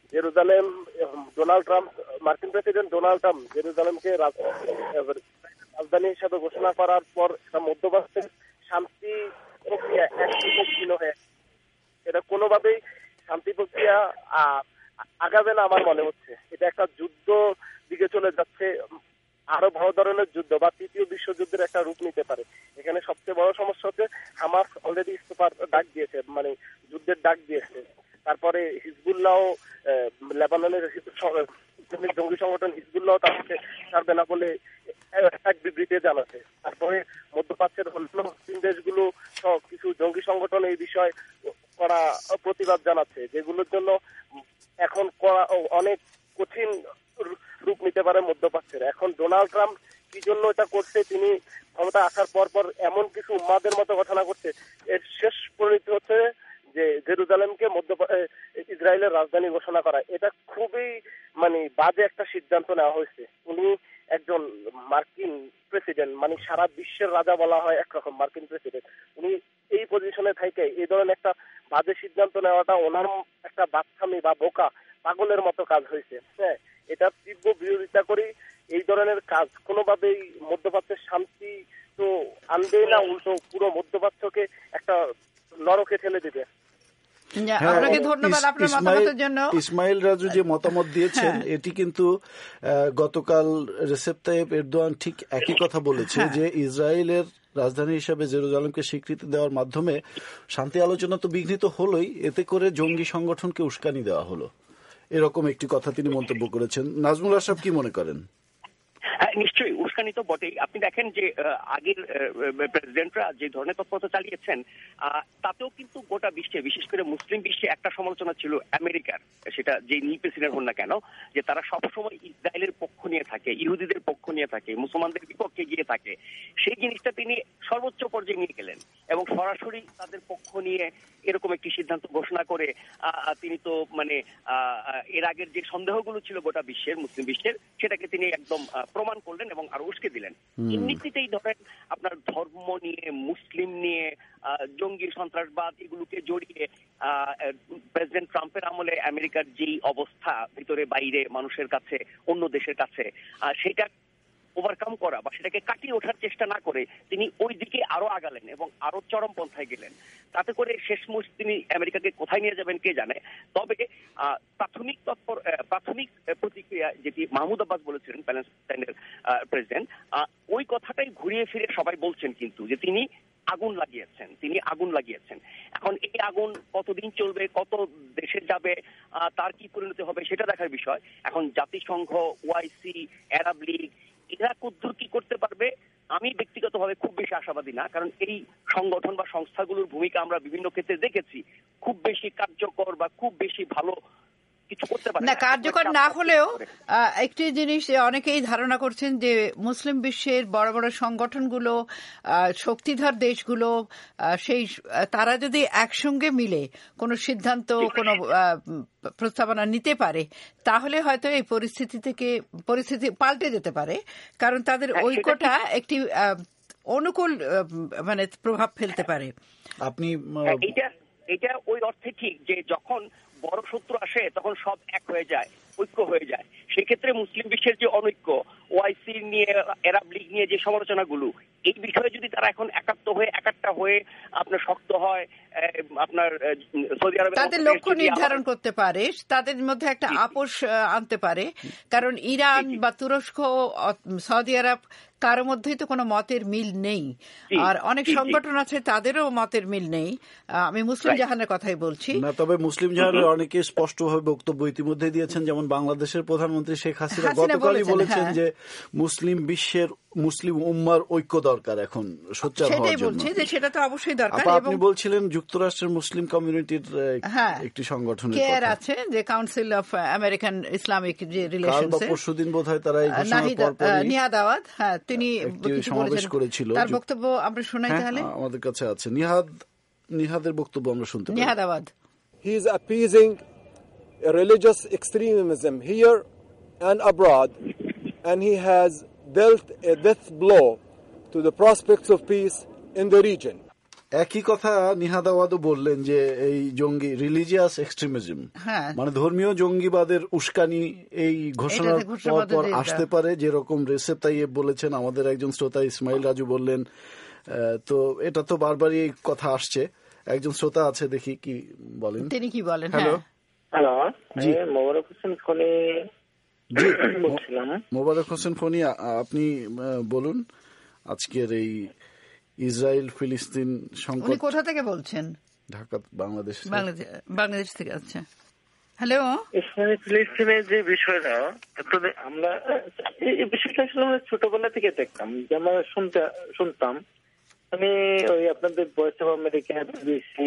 জেরুজালেম, ডোনাল্ড ট্রাম্প, মার্কিন প্রেসিডেন্ট ডোনাল্ড ট্রাম্প জেরুজালেমকে রাজধানী হিসাবে ঘোষণা করার পর মধ্যপ্রাচ্যের শান্তি প্রক্রিয়া একদিকে ছিল হয়ে এটা কোনোভাবেই শান্তি প্রক্রিয়া আগাবে না আমার মনে হচ্ছে। এটা একটা যুদ্ধ দিকে চলে যাচ্ছে, আরো বড় ধরনের যুদ্ধ বা তৃতীয় বিশ্বযুদ্ধের একটা রূপ নিতে পারে। এখানে সবচেয়ে বড় সমস্যা হচ্ছে হামাস অলরেডি ইস্তফার ডাক দিয়েছে, মানে যুদ্ধের ডাক দিয়েছে। তারপরে হিজবুল্লাহ, লেবাননের জঙ্গি সংগঠন হিজবুল্লাহ তাকে ছাড়বে না বলে এক বিবৃতিতে জানাচ্ছে। তারপরে মধ্যপ্রাচ্যের অন্যান্য মুসলিম দেশগুলো সহ কিছু জঙ্গি সংগঠন এই বিষয়ে করা প্রতিবাদ জানাচ্ছে, যেগুলোর জন্য এখন অনেক কঠিন রূপ নিতে পারে মধ্যপ্রাচ্যের। এখন ডোনাল্ড ট্রাম্প কি জন্য এটা করছে, তিনি ক্ষমতা আসার পর পর এমন কিছু উম্মাদের মতো ঘটনা করছে, এর শেষ পরিণতি হচ্ছে যে জেরুজালেমকে মধ্য ইসরায়েলের রাজধানী ঘোষণা করা। এটা খুবই মানে বাজে একটা সিদ্ধান্ত নেওয়া হয়েছে। উনি একজন মার্কিন প্রেসিডেন্ট, মানে সারা বিশ্বের রাজা বলা হয় একরকম মার্কিন প্রেসিডেন্ট, উনি এই পজিশনে থেকে এই ধরনের একটা বাজে সিদ্ধান্ত নেওয়াটা ওনার একটা বাচ্চামি বা বোকা পাগলের মতো কাজ হয়েছে। হ্যাঁ, এটা তীব্র বিরোধিতা করি। এই ধরনের কাজ কোনোভাবেই মধ্যপ্রাচ্যের শান্তি তো আনবেই না, উল্টো পুরো মধ্যপ্রাচ্যকে একটা নরকে ঠেলে দিবে। ইসমাইল রাজু যে মতামত দিয়েছেন এটি কিন্তু গতকাল রেসেপ তাইয়েপ এরদোয়ান ঠিক একই কথা বলেছে যে ইসরায়েলের রাজধানী হিসাবে জেরুজালেমকে স্বীকৃতি দেওয়ার মাধ্যমে শান্তি আলোচনা তো বিঘ্নিত হলোই, এতে করে জঙ্গি সংগঠনকে উস্কানি দেওয়া হলো, এরকম একটি কথা তিনি মন্তব্য করেছেন। নাজমুল আশরাফ কি মনে করেন? নিশ্চয়ই উস্কানি তো বটেই। আপনি দেখেন যে আগের প্রেসিডেন্টরা যে ধরনের তৎপরতা চালিয়েছেন তাতেও কিন্তু গোটা বিশ্বে, বিশেষ করে মুসলিম বিশ্বে একটা সমালোচনা ছিল আমেরিকার, সেটা যে নীল প্রেসিডেন্ট হন না কেন, যে তারা সবসময় ইসরায়েলের পক্ষ নিয়ে থাকে, ইহুদিদের পক্ষ নিয়ে থাকে, মুসলমানদের বিপক্ষে গিয়ে থাকে। সেই জিনিসটা তিনি সর্বোচ্চ পর্যায়ে নিয়ে গেলেন এবং সরাসরি তাদের পক্ষ নিয়ে এরকম একটি সিদ্ধান্ত ঘোষণা করে তিনি তো মানে এর আগের যে সন্দেহগুলো ছিল গোটা বিশ্বের, মুসলিম বিশ্বের, সেটাকে তিনি একদম প্রমাণ করলেন এবং আরো উস্কে দিলেন। এমনিতেই ধরেন আপনার ধর্ম নিয়ে, মুসলিম নিয়ে, জঙ্গি সন্ত্রাসবাদ এগুলোকে জড়িয়ে প্রেসিডেন্ট ট্রাম্পের আমলে আমেরিকার যেই অবস্থা ভিতরে বাইরে মানুষের কাছে, অন্য দেশের কাছে, সেটা ওভারকাম করা বা সেটাকে কাটিয়ে ওঠার চেষ্টা না করে তিনি ওই দিকে আরো আগালেন এবং আরো চরম পন্থায় গেলেন। তাতে করে শেষমেশ তিনি আমেরিকাকে কোথায় নিয়ে যাবেন কে জানে। তবে প্রাথমিক তৎপর প্রাথমিক প্রতিক্রিয়া যেটি মাহমুদ আব্বাস বলেছিলেন প্যালেস্টাইনের প্রেসিডেন্ট, ওই কথাটাই ঘুরিয়ে ফিরে সবাই বলছেন কিন্তু যে তিনি আগুন লাগিয়েছেন, তিনি আগুন লাগিয়েছেন। এখন এই আগুন কতদিন চলবে, কত দেশে যাবে, তার কি পরিণতি হবে সেটা দেখার বিষয়। এখন জাতিসংঘ, ওআইসি, আরব লীগ এরা কতদূর কি করতে পারবে আমি ব্যক্তিগতভাবে খুব বেশি আশাবাদী না, কারণ এই সংগঠন বা সংস্থাগুলোর ভূমিকা আমরা বিভিন্ন ক্ষেত্রে দেখেছি খুব বেশি কার্যকর বা খুব বেশি ভালো কিছু করতে পারে না। কার্যকর না হলেও একটি জিনিস অনেকেই ধারণা করছেন যে মুসলিম বিশ্বের বড় বড় সংগঠনগুলো, শক্তিধর দেশগুলো, সেই তারা যদি একসঙ্গে মিলে কোনো সিদ্ধান্ত, কোনো প্রস্তাবনা নিতে পারে তাহলে হয়তো এই পরিস্থিতি থেকে পরিস্থিতি পাল্টে যেতে পারে, কারণ তাদের ঐক্যটা একটি অনুকূল মানে প্রভাব ফেলতে পারে। আপনি এটা এটা ওই অর্থে ঠিক যে যখন বড় শত্রু আসে তখন সব এক হয়ে যায়, ঐক্য হয়ে যায়। সেক্ষেত্রে মুসলিম বিশ্বের যে অনৈক্য, ওআইসি নিয়ে, আরব লীগ নিয়ে যে সমালোচনাগুলো, এই বিষয়ে যদি তারা এখন একাত্ম হয়ে একাত্তা হয়ে আপনার শক্ত হয়, আপনার সৌদি আরবে তাদের লক্ষ্য নির্ধারণ করতে পারে, তাদের মধ্যে একটা আপোষ আনতে পারে, কারণ ইরান বা তুরস্ক, সৌদি আরব কারো মধ্যেই তো কোনো মতের মিল নেই, আর অনেক সংগঠন আছে তাদেরও মতের মিল নেই। আমি মুসলিম জাহানের কথাই বলছি না, তবে মুসলিম জাহানের অনেকে স্পষ্টভাবে বক্তব্য ইতিমধ্যে দিয়েছেন, যেমন বাংলাদেশের প্রধানমন্ত্রী শেখ হাসিনা গতকালই বলেছেন যে মুসলিম বিশ্বের, মুসলিম উম্মার ঐক্য দরকার এখন সোচ্চার হওয়ার জন্য। সেটা তো অবশ্যই দরকার। আপনি বলছিলেন যুক্তরাষ্ট্রের মুসলিম কমিউনিটির একটি সংগঠনের কথা আছে, যে council of American Islamic relations, কাল বা পরশুদিন বোধহয় তারা এই ঘোষণার পরপরই নিহাদ আওয়াজ হ্যাঁ তিনি সমাবেশ করেছিল, তার বক্তব্য আমরা শোনাই তাহলে। আমাদের কাছে আছে নিহাদ, নিহাদের বক্তব্য আমরা শুনতে পারি। নিহাদ আওয়াজ, he is appeasing religious extremism here and abroad, and he has dealt a death blow to the prospects of peace in the region. একই কথা নিহাদ আওয়াদও বললেন যে এই জঙ্গি রিলিজিয়াস এক্সট্রিমিজম, মানে ধর্মীয় জঙ্গিবাদের উস্কানি এই ঘোষণার পর পর আসতে পারে, যেরকম রেসেপ তাইয়েব বলেছেন, আমাদের একজন শ্রোতা ইসমাইল রাজু বললেন। তো এটা তো বারবারই এই কথা আসছে। একজন শ্রোতা আছে, দেখি কি বলেন, তিনি কি বলেন। হ্যালো হ্যালো, জি মোবারক হোসেন ফোনে বলছিলাম। মোবারক হোসেন ফোনি, আপনি বলুন আজকের এই ইসরায়েল ফিলিস্তিন সংকট। কোথা থেকে বলছেন? ঢাকা, বাংলাদেশ। বাংলাদেশ থেকে। আচ্ছা, হ্যালো। ইসরায়েল ফিলিস্তিনের যে বিষয়টা, আমরা এই বিষয়টা আসলে আমরা ছোটবেলা থেকে দেখতাম, যে আমরা শুনতে শুনতাম আমি ওই আপনাদের ভয়েস অফ আমেরিকা, বিবিসি,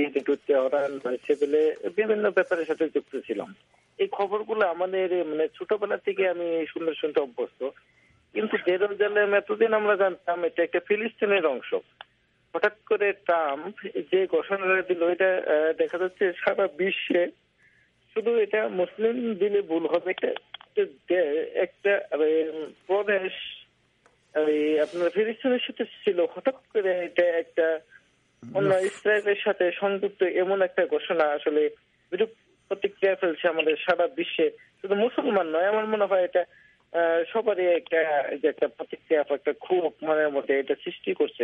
বিভিন্ন ব্যাপারের সাথে যুক্ত ছিলাম। এই খবরগুলো আমাদের মানে ছোটবেলা থেকে আমি শুনতে শুনতে অভ্যস্ত। কিন্তু জেরুজালেম এতদিন আমরা জানতাম এটা একটা ফিলিস্তিনের অংশ। হঠাৎ করে ট্রাম্প যে ঘোষণাটা দিল, এটা দেখা যাচ্ছে সারা বিশ্বে, শুধু এটা মুসলিম দিলে ভুল হবে, একটা প্রদেশ আপনার ফিলিস্তিনের সাথে ছিল, হঠাৎ করে এটা একটা অন্য ইসরায়েলের সাথে সংযুক্ত এমন একটা ঘোষণা আসলে বিরূপ প্রতিক্রিয়া ফেলছে আমাদের সারা বিশ্বে, শুধু মুসলমান নয়। আমার মনে হয় এটা সবারই একটা একটা প্রতিক্রিয়া, একটা খুব মনের মধ্যে এটা সৃষ্টি করছে।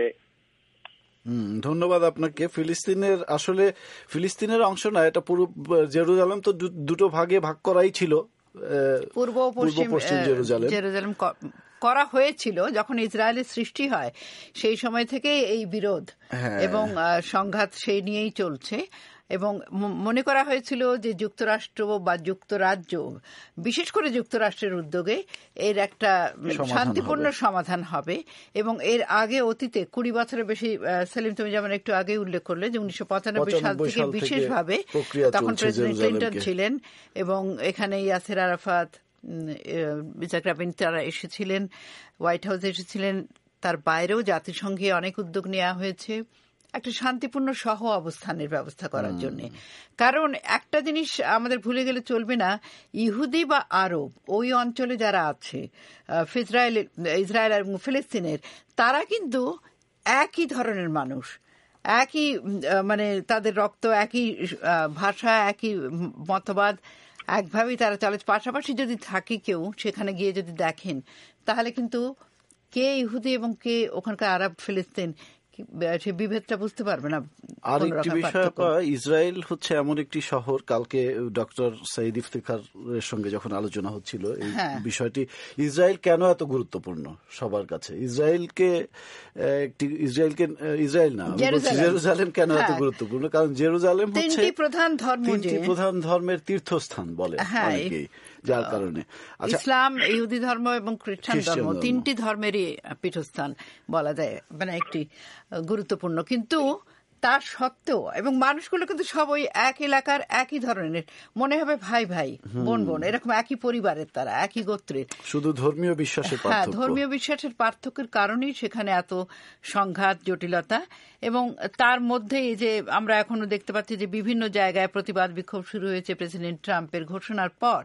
হুম, ধন্যবাদ আপনাকে। ফিলিস্তিনের আসলে ফিলিস্তিনের অংশ না, এটা পুরো জেরুজালেম তো দুটো ভাগে ভাগ করাই ছিল, পূর্ব ও পশ্চিম জেরুজালেম জেরুজালেম করা হয়েছিল। যখন ইসরায়েলের সৃষ্টি হয় সেই সময় থেকে এই বিরোধ এবং সংঘাত সেই নিয়েই চলছে, এবং মনে করা হয়েছিল যে যুক্তরাষ্ট্র বা যুক্তরাজ্য, বিশেষ করে যুক্তরাষ্ট্রের উদ্যোগে এর একটা শান্তিপূর্ণ সমাধান হবে। এবং এর আগে অতীতে কুড়ি বছরের বেশি, সেলিম তুমি যেমন একটু আগে উল্লেখ করলে যে উনিশশো পঁচানব্বই সাল থেকে বিশেষভাবে, তখন প্রেসিডেন্ট ক্লিন্টন ছিলেন এবং এখানে ইয়াসের আরাফাত, ইসাক রাবিন তারা এসেছিলেন, হোয়াইট হাউসে এসেছিলেন। তার বাইরেও জাতিসংঘে অনেক উদ্যোগ নেওয়া হয়েছে একটা শান্তিপূর্ণ সহ অবস্থানের ব্যবস্থা করার জন্য। কারণ একটা জিনিস আমাদের ভুলে গেলে চলবে না, ইহুদি বা আরব ওই অঞ্চলে যারা আছে, ইসরায়েল ইসরায়েল এবং ফিলিস্তিনের, তারা কিন্তু একই ধরনের মানুষ, একই মানে তাদের রক্ত, একই ভাষা, একই মতবাদ, একভাবেই তারা চলে। পাশাপাশি যদি থাকে কেউ সেখানে গিয়ে যদি দেখেন, তাহলে কিন্তু কে ইহুদি এবং কে ওখানকার আরব ফিলিস্তিন, সে বিভেদটা বুঝতে পারবে না। আর একটি বিষয়, ইসরায়েল হচ্ছে এমন একটি শহর, কালকে ডক্টর সাইদ ইফতেখারের সঙ্গে যখন আলোচনা হচ্ছিল এই বিষয়টি, ইসরায়েল কেন এত গুরুত্বপূর্ণ সবার কাছে, ইসরায়েলকে একটি ইসরায়েলকে ইসরায়েল না জেরুজালেম কেন এত গুরুত্বপূর্ণ, কারণ জেরুজালেম হচ্ছে প্রধান ধর্ম, তিনটি প্রধান ধর্মের তীর্থস্থান বলে অনেকেই, যার কারণে ইসলাম, ইহুদি ধর্ম এবং খ্রিস্টান ধর্ম, তিনটি ধর্মেরই পীঠস্থান বলা যায়, মানে একটি গুরুত্বপূর্ণ। কিন্তু তার সত্ত্বেও, এবং মানুষগুলো কিন্তু সব ওই এক এলাকার একই ধরনের, মনে হবে ভাই ভাই বোন বোন, এরকম একই পরিবারের, তারা একই গোত্রের, শুধু ধর্মীয় বিশ্বাসের হ্যাঁ ধর্মীয় বিশ্বাসের পার্থক্যের কারণেই সেখানে এত সংঘাত, জটিলতা। এবং তার মধ্যে এই যে আমরা এখনো দেখতে পাচ্ছি যে বিভিন্ন জায়গায় প্রতিবাদ বিক্ষোভ শুরু হয়েছে প্রেসিডেন্ট ট্রাম্পের ঘোষণার পর।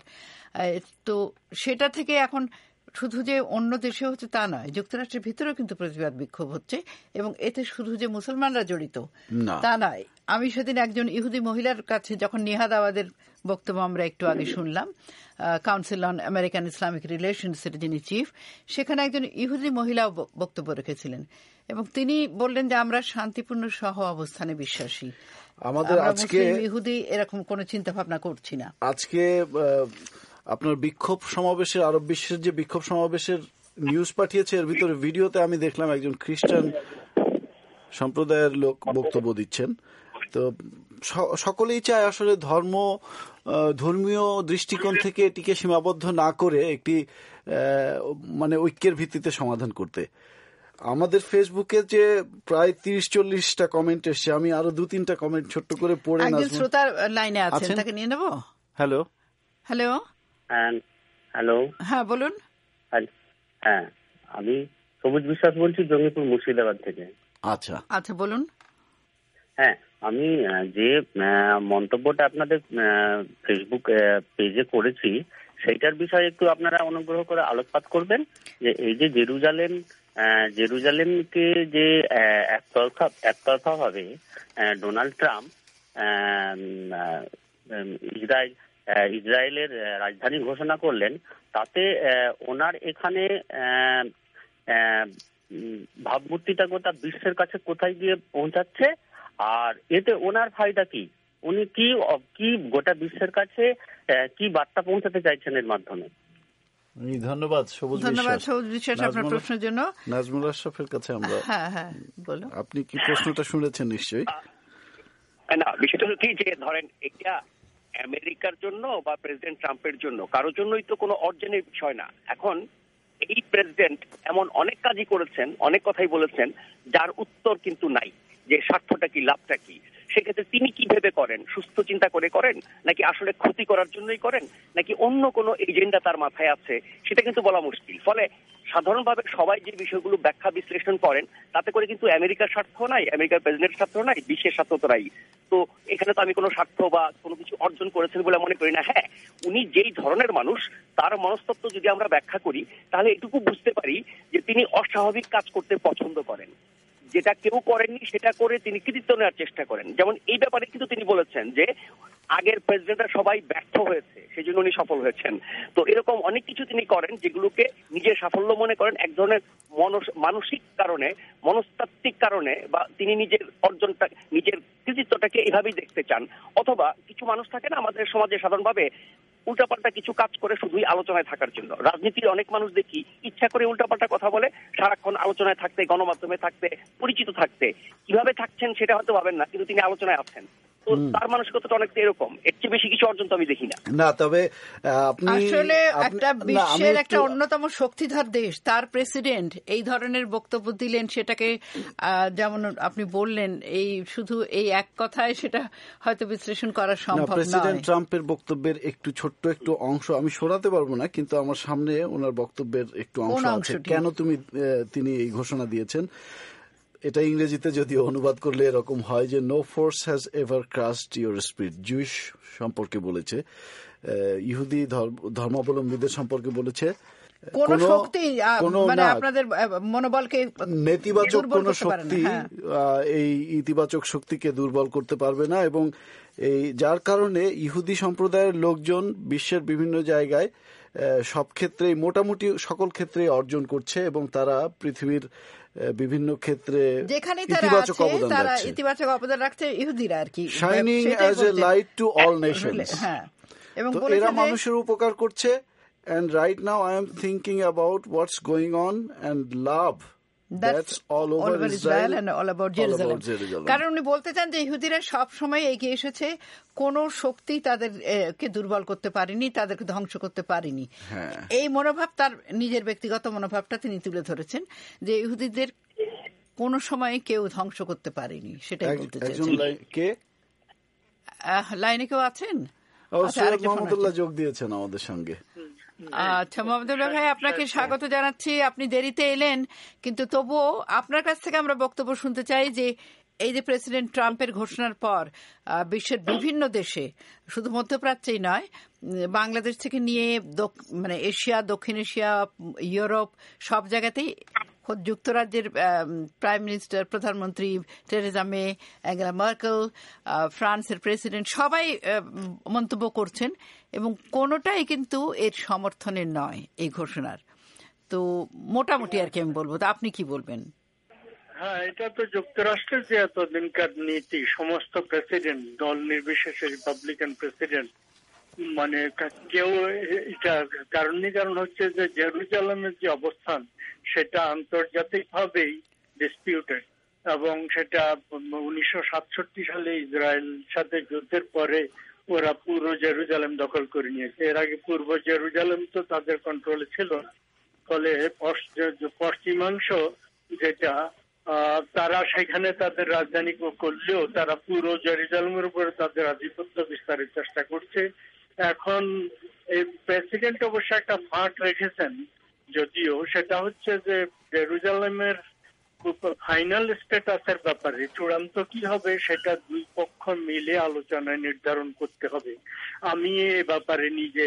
তো সেটা থেকে এখন শুধু যে অন্য দেশে হচ্ছে তা নয়, যুক্তরাষ্ট্রের ভিতরেও কিন্তু প্রতিবাদ বিক্ষোভ হচ্ছে, এবং এতে শুধু যে মুসলমানরা জড়িত তা নয়। আমি সেদিন একজন ইহুদি মহিলার কাছে, যখন নিহাদ আওয়াদের বক্তব্য আমরা একটু আগে শুনলাম, কাউন্সিল অন আমেরিকান ইসলামিক রিলেশনসের যিনি চিফ, সেখানে একজন ইহুদি মহিলাও বক্তব্য রেখেছিলেন, এবং তিনি বললেন যে আমরা শান্তিপূর্ণ সহ অবস্থানে বিশ্বাসী, আমাদের আজকে ইহুদি এরকম কোনো চিন্তা ভাবনা করছি না। আজকে আপনার বিক্ষোভ সমাবেশের, আরব বিশ্বের যে বিক্ষোভ সমাবেশের নিউজ পাঠিয়েছে, এর ভিতরে ভিডিওতে আমি দেখলাম একজন খ্রিস্টান সম্প্রদায়ের লোক বক্তব্য দিচ্ছেন। তো সকলেই চায় আসলে ধর্ম, ধর্মীয় দৃষ্টিকোণ থেকে এটিকে সীমাবদ্ধ না করে একটি মানে ঐক্যের ভিত্তিতে সমাধান করতে। আমাদের ফেসবুকে যে প্রায় তিরিশ চল্লিশটা কমেন্ট এসছে, আমি আরো দু তিনটা কমেন্ট ছোট্ট করে পড়ে একজন শ্রোতার লাইনে আছেন, তাকে নিয়ে নেব। হ্যালো হ্যালো হ্যালো হ্যাঁ বলুন। হ্যাঁ, আমি সবুজ বিশ্বাস বলছি, জঙ্গিপুর মুর্শিদাবাদ থেকে। আচ্ছা আচ্ছা বলুন। হ্যাঁ, আমি যে মন্তব্যটা আপনাদের ফেসবুক পেজে করেছি, সেইটার বিষয়ে একটু আপনারা অনুগ্রহ করে আলোকপাত করবেন। যে এই যে জেরুজালেম জেরুজালেমকে যে একতরফা একতরফাভাবে ডোনাল্ড ট্রাম্প ইসরায়েল ইসরায়েলের রাজধানী ঘোষণা করলেন, তাতে ওনার এখানে ভাবমূর্তিটা গোটা বিশ্বের কাছে কোথায় গিয়ে পৌঁছাচ্ছে, আর এতে ওনার ফায়দা কি? উনি কি কি গোটা বিশ্বের কাছে কি বার্তা পৌঁছাতে চাইছেন এর মাধ্যমে? ধন্যবাদ সবুজ ধন্যবাদ সবুজ বিশ্বাস আপনার প্রশ্নের জন্য। নাজমুল আশরাফের কাছে আমরা, হ্যাঁ হ্যাঁ বলুন, আপনি কি প্রশ্নটা শুনেছেন নিশ্চয়ই? না, বিষয়টা হচ্ছে যে ধরেন এটা আমেরিকার জন্য বা প্রেসিডেন্ট ট্রাম্পের জন্য কারোর জন্যই তো কোনো অর্জনের বিষয় না। এখন এই প্রেসিডেন্ট এমন অনেক কাজই করেছেন, অনেক কথাই বলেছেন যার উত্তর কিন্তু নাই, যে স্বার্থটা কি, লাভটা কি। সেক্ষেত্রে তিনি কি ভেবে করেন, সুস্থ চিন্তা করে করেন, নাকি আসলে ক্ষতি করার জন্যই করেন, নাকি অন্য কোনো এজেন্ডা তার মাথায় আছে, সেটা কিন্তু বলা মুশকিল। ফলে সাধারণভাবে সবাই যে বিষয়গুলো ব্যাখ্যা বিশ্লেষণ করেন তাতে করে কিন্তু আমেরিকার স্বার্থ নাই, আমেরিকার প্রেসিডেন্টের স্বার্থ নাই, বিশ্বের স্বার্থ তো নাই। তো এখানে তো আমি কোনো স্বার্থ বা কোনো কিছু অর্জন করেছেন বলে মনে করি না। হ্যাঁ, উনি যেই ধরনের মানুষ তার মনস্তত্ত্ব যদি আমরা ব্যাখ্যা করি তাহলে এটুকু বুঝতে পারি যে তিনি অস্বাভাবিক কাজ করতে পছন্দ করেন, যেটা কেউ করেননি সেটা করে তিনি কৃতিত্ব নেওয়ার চেষ্টা করেন। যেমন এই ব্যাপারে কিন্তু তিনি বলেছেন যে আগের প্রেসিডেন্টরা সবাই ব্যর্থ হয়েছে, সেই জন্য উনি সফল হয়েছেন। তো এরকম অনেক কিছু তিনি করেন যেগুলোকে নিজের সাফল্য মনে করেন, এক ধরনের মানসিক কারণে, মনস্তাত্ত্বিক কারণে, বা তিনি নিজের অর্জনটা, নিজের কৃতিত্বটাকে এভাবেই দেখতে চান। অথবা কিছু মানুষ থাকে না আমাদের সমাজে সাধারণভাবে, উল্টাপাল্টা কিছু কাজ করে শুধুই আলোচনায় থাকার জন্য। রাজনীতির অনেক মানুষ দেখি ইচ্ছা করে উল্টাপাল্টা কথা বলে, সারাক্ষণ আলোচনায় থাকতে, গণমাধ্যমে থাকতে, পরিচিত থাকতে। কিভাবে থাকছেন সেটা হয়তো ভাবেন না, কিন্তু তিনি আলোচনায় আছেন। তো তার মানসিকতাটা অনেকটা এরকম, এর চেয়ে বেশি কিছু অর্জন তো আমি দেখি না। না, তবে আপনি আসলে একটা বিশ্বের একটা অন্যতম শক্তিধর দেশ, তার প্রেসিডেন্ট এই ধরনের বক্তব্য দিলেন, সেটাকে যেমন আপনি বললেন, এই শুধু এই এক কথায় সেটা হয়তো বিশ্লেষণ করা সম্ভব নয়। প্রেসিডেন্ট ট্রাম্পের বক্তব্যের একটু ছোট্ট একটু অংশ আমি সরাতে পারবো না, কিন্তু আমার সামনে ওনার বক্তব্যের একটু অংশ আছে। কেন তুমি তিনি এই ঘোষণা দিয়েছেন, এটা ইংরেজিতে যদিও অনুবাদ করলে এরকম হয় যে no force has ever crossed your spirit. Jewish সম্পর্কে বলেছে, ইহুদি ধর্মাবলম্বীদের সম্পর্কে বলেছে, কোন শক্তি মানে আপনাদের মনোবলকে, নেতিবাচক কোন শক্তি এই ইতিবাচক শক্তিকে দুর্বল করতে পারবে না। এবং এই যার কারণে ইহুদি সম্প্রদায়ের লোকজন বিশ্বের বিভিন্ন জায়গায় সব ক্ষেত্রেই, মোটামুটি সকল ক্ষেত্রে অর্জন করছে, এবং তারা পৃথিবীর বিভিন্ন ক্ষেত্রে ইতিবাচক অবদান রাখছে। ইতিবাচক অবদান রাখছে ইহুদিরা আর কি, shining as a light to all nations. হ্যাঁ, এবং এরা মানুষের উপকার করছে। And right now I am thinking about what's going on and love. That's all over, all over Israel, Israel and all about Jerusalem. All about Jerusalem. কারণ উনি বলতে চান যে ইহুদিরা সব সময় এগিয়ে এসেছে, কোন শক্তি তাদেরকে দুর্বল করতে পারেনি, তাদেরকে ধ্বংস করতে পারেনি। এই মনোভাব, তার নিজের ব্যক্তিগত মনোভাবটা তিনি তুলে ধরেছেন যে ইহুদিদের কোন সময় কেউ ধ্বংস করতে পারেনি, সেটাই বলতে চাইছেন। কে লাইনে কেউ আছেন? মোহাম্মদুল্লাহ যোগ দিয়েছেন আমাদের সঙ্গে। আচ্ছা মোহাম্মদুল্লাহ ভাই, আপনাকে স্বাগত জানাচ্ছি। আপনি দেরিতে এলেন, কিন্তু তবুও আপনার কাছ থেকে আমরা বক্তব্য শুনতে চাই যে এই যে প্রেসিডেন্ট ট্রাম্পের ঘোষণার পর বিশ্বের বিভিন্ন দেশে, শুধু মধ্যপ্রাচ্যেই নয়, বাংলাদেশ থেকে নিয়ে মানে এশিয়া, দক্ষিণ এশিয়া, ইউরোপ, সব জায়গাতেই যুক্তরাজ্যের প্রাইম মিনিস্টার, প্রধানমন্ত্রী টেরেসা মে, অ্যাঙ্গেলা মার্কেল, ফ্রান্সের প্রেসিডেন্ট, সবাই মন্তব্য করছেন, এবং কোনোটাই কিন্তু এর সমর্থনের নয় এই ঘোষণার। তো মোটামুটি আর কি আমি বলবো, তো আপনি কি বলবেন? হ্যাঁ, এটা তো যুক্তরাষ্ট্রের যে এতদিনকার নীতি, সমস্ত প্রেসিডেন্ট দল নির্বিশেষে, রিপাবলিকান প্রেসিডেন্ট, মানে কেউ এটা কারণ কারণ হচ্ছে যে জেরুজালেমের যে অবস্থান সেটা আন্তর্জাতিক ভাবেই ডিসপিউটেড, এবং সেটা উনিশশো সাতষট্টি সালে ইসরায়েল সাথে যুদ্ধের পরে ওরা পুরো জেরুজালেম দখল করে নিয়েছে। এর আগে পূর্ব জেরুজালেম তো তাদের কন্ট্রোলে ছিল না। ফলে পশ্চিমাংশ যেটা তারা সেখানে তাদের রাজধানী করলেও তারা পুরো জেরুজালেমের উপরে তাদের আধিপত্য বিস্তারের চেষ্টা করছে। এখন এই প্রেসিডেন্ট অবশ্য একটা ফাঁক রেখেছেন, যদিও সেটা হচ্ছে যে জেরুজালেমের ফাইনাল স্ট্যাটাসের ব্যাপারে চূড়ান্ত কি হবে সেটা দুই পক্ষ মিলে আলোচনায় নির্ধারণ করতে হবে। আমি এ ব্যাপারে নিজে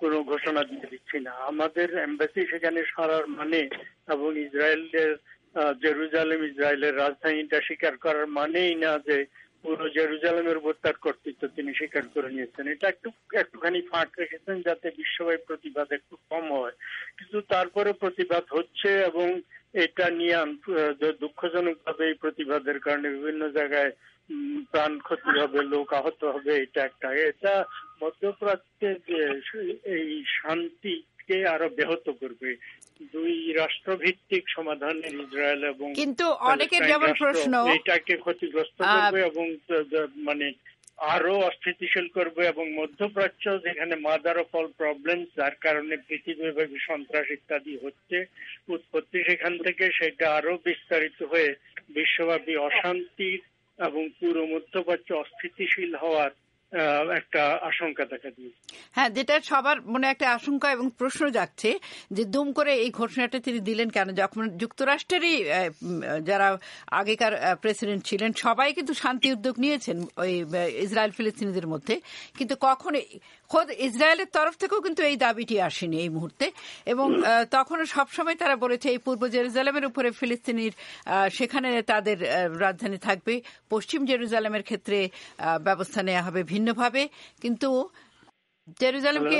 কোনো ঘোষণা দিয়ে দিচ্ছি না। আমাদের এম্বাসি সেখানে সরার মানে এবং ইসরায়েলের জেরুজালেম ইসরায়েলের রাজধানীটা স্বীকার করার মানেই না যে পুরো জেরুজালেমের উপর তার কর্তৃত্ব তিনি স্বীকার করে নিয়েছেন। এটা একটু একটুখানি ফাঁক রেখেছেন যাতে বিশ্বব্যাপী প্রতিবাদ একটু কম হয়, কিন্তু তারপরে প্রতিবাদ হচ্ছে এবং এটা নিয়ে দুঃখজনক ভাবে এই প্রতিবাদের কারণে বিভিন্ন জায়গায় প্রাণ ক্ষতি হবে, লোক আহত হবে। এটা একটা এটা মধ্যপ্রাচ্যে যে এই শান্তিকে আরো ব্যাহত করবে। দুই রাষ্ট্রভিত্তিক সমাধানের ইসরায়েল এবং কিন্তু অনেকের যেমন প্রশ্ন এটাকে ক্ষতিগ্রস্ত করবে এবং মানে আরো অস্থিতিশীল করবে এবং মধ্যপ্রাচ্য যেখানে মাদার অফ অল প্রবলেম, যার কারণে পৃথিবীব্যাপী সন্ত্রাস ইত্যাদি হচ্ছে উৎপত্তি সেখান থেকে, সেটা আরো বিস্তারিত হয়ে বিশ্বব্যাপী অশান্তির এবং পুরো মধ্যপ্রাচ্য অস্থিতিশীল হওয়ার একটা আশঙ্কা দেখা দিয়েছে। হ্যাঁ, যেটা সবার মনে একটা আশঙ্কা এবং প্রশ্ন জাগছে যে দুম করে এই ঘোষণাটা তিনি দিলেন কেন, যখন যুক্তরাষ্ট্রেরই যারা আগেকার প্রেসিডেন্ট ছিলেন সবাই কিন্তু শান্তি উদ্যোগ নিয়েছেন ওই ইসরায়েল ফিলিস্তিনিদের মধ্যে, কিন্তু কখনো খোদ ইসরায়েলের তরফ থেকেও কিন্তু এই দাবিটি আসেনি এই মুহূর্তে। এবং তখনও সবসময় তারা বলেছে এই পূর্ব জেরুজালেমের উপরে ফিলিস্তিনির সেখানে তাদের রাজধানী থাকবে, পশ্চিম জেরুজালেমের ক্ষেত্রে ব্যবস্থা নেওয়া হবে ভিন্নভাবে, কিন্তু জেরুজালেমকে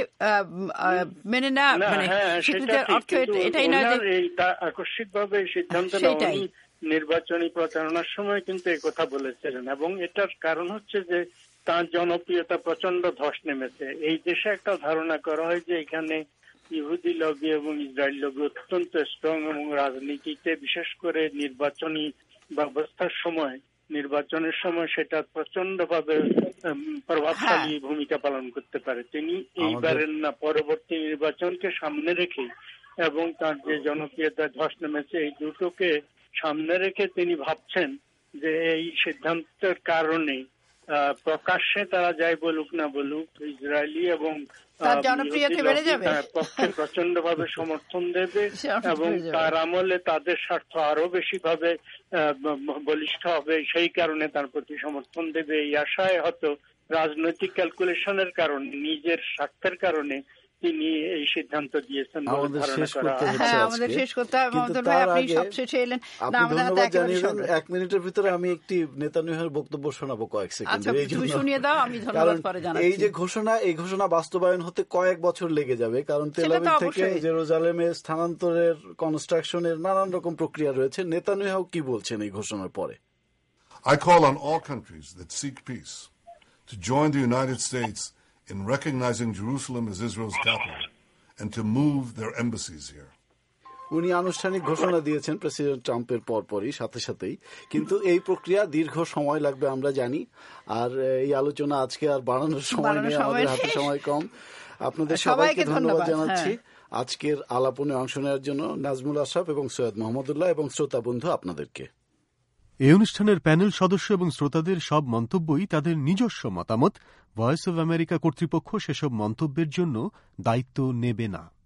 মেনে না মানে স্বীকৃতির অর্থ এটাই নয় যে আকস্মিকভাবে সিদ্ধান্ত নেওয়া। নির্বাচনী প্রচারণার সময় কিন্তু এই কথা বলেছিলেন এবং এটার কারণ হচ্ছে যে তার জনপ্রিয়তা প্রচন্ড ধস নেমেছে। এই দেশে একটা ধারণা করা হয় যে এখানে ইহুদি লবি এবং ইসরায়েল লবি অত্যন্ত স্ট্রং এবং রাজনীতিতে বিশেষ করে নির্বাচনী ব্যবস্থার সময় নির্বাচনের সময় সেটা প্রচন্ড ভাবে প্রভাবশালী ভূমিকা পালন করতে পারে। তিনি এইবারের না পরবর্তী নির্বাচনকে সামনে রেখে এবং তার যে জনপ্রিয়তা ধস নেমেছে এই দুটোকে সামনে রেখে তিনি ভাবছেন যে এই সিদ্ধান্তের কারণে প্রকাশ্যে তারা যাই বলুক না বলুক ইসরায়েলি এবং পক্ষে প্রচন্ড ভাবে সমর্থন দেবে এবং তার আমলে তাদের স্বার্থ আরো বেশি ভাবে বলিষ্ঠ হবে, সেই কারণে তার প্রতি সমর্থন দেবে এই আশায় হয়তো রাজনৈতিক ক্যালকুলেশনের কারণে নিজের স্বার্থের কারণে তিনি এই সিদ্ধান্ত দিয়েছেন বলে ধারণা করা হয়। আমাদের শেষ করতে হবে। আপনি সবশেষে এলেন, এক মিনিটের ভিতরে আমি একটি নেতানিয়াহুর বক্তব্য শোনাবো কয়েক সেকেন্ড। শুনিয়ে দাও, আমি ধন্যবাদ পরে জানাচ্ছি। এই যে ঘোষণা, এই ঘোষণা বাস্তবায়ন হতে কয়েক বছর লেগে যাবে, কারণ তেল আবিব থেকে জেরুজালেমে স্থানান্তরের কনস্ট্রাকশনের নানান রকম প্রক্রিয়া রয়েছে। নেতানিয়াহু কি বলছেন এই ঘোষণার পরে? I call on all countries that seek peace to join the United States in recognizing Jerusalem as Israel's capital and to move their embassies here. উনি আনুষ্ঠানিক ঘোষণা দিয়েছেন প্রেসিডেন্ট ট্রাম্পের পরপরই, সাথে সাথেই, কিন্তু এই প্রক্রিয়া দীর্ঘ সময় লাগবে আমরা জানি। আর এই আলোচনা আজকে আর বাড়ানোর সময় নেই, আমাদের হাতে সময় কম। আপনাদের সবাইকে ধন্যবাদ জানাচ্ছি আজকের আলাপনে অংশ নেওয়ার জন্য, নাজমুল আশরাফ এবং সৈয়দ মোহাম্মদুল্লাহ এবং শ্রোতা বন্ধু আপনাদেরকে। এই অনুষ্ঠানের প্যানেল সদস্য এবং শ্রোতাদের সব মন্তব্যই তাদের নিজস্ব মতামত। ভয়েস অব আমেরিকা কর্তৃপক্ষ সেসব মন্তব্যের জন্য দায়িত্ব নেবে না।